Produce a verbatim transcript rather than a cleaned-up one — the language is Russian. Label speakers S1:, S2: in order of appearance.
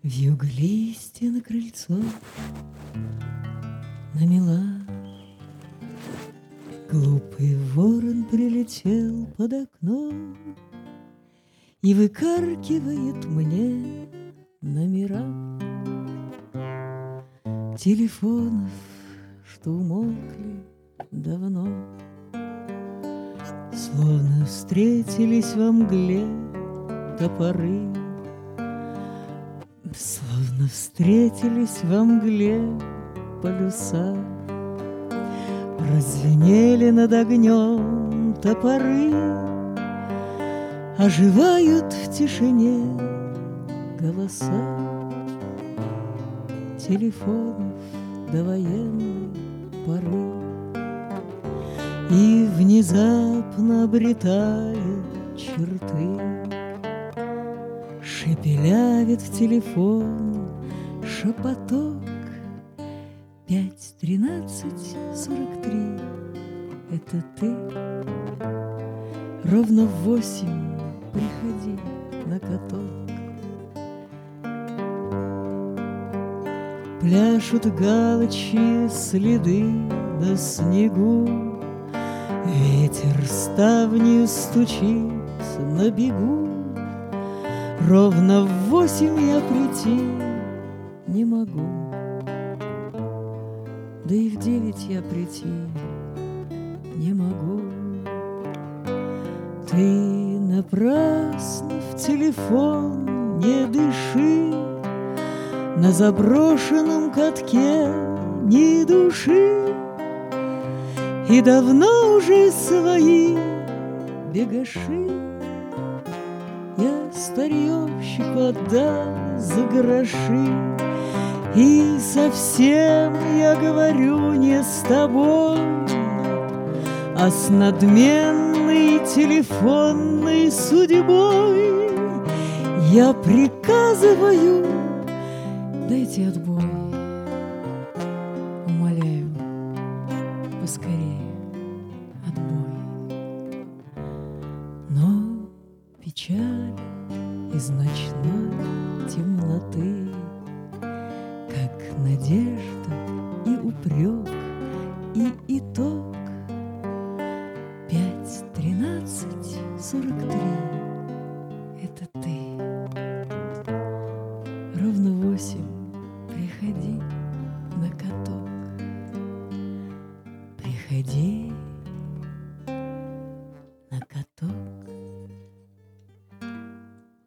S1: Вьюга листья на крыльцо намела. Глупый ворон прилетел под окно и выкаркивает мне номера телефонов, что умолкли давно, словно встретились во мгле топоры, словно встретились во мгле полюса. Развенели над огнем топоры, оживают в тишине голоса телефонов довоенной поры. И внезапно обретая черты, шепелявит в телефон шепоток. Пять, тринадцать, сорок три. Это ты? Ровно в восемь приходи на каток. Пляшут галочьи следы на снегу, ветер ставнью стучит на бегу. Ровно в восемь я прийти не могу, да и в девять я прийти не могу. Ты напрасно в телефон не дыши, на заброшенном катке ни души. И давно уже свои бегаши я старьевщику отдал за гроши. И совсем, я говорю, не с тобой, а с надменной телефонной судьбой. Я приказываю: дайте отбой. Умоляю, поскорее отбой. Но печаль из ночной темноты, как надежда и упрек, и итог. Пять, тринадцать, сорок три. Это ты.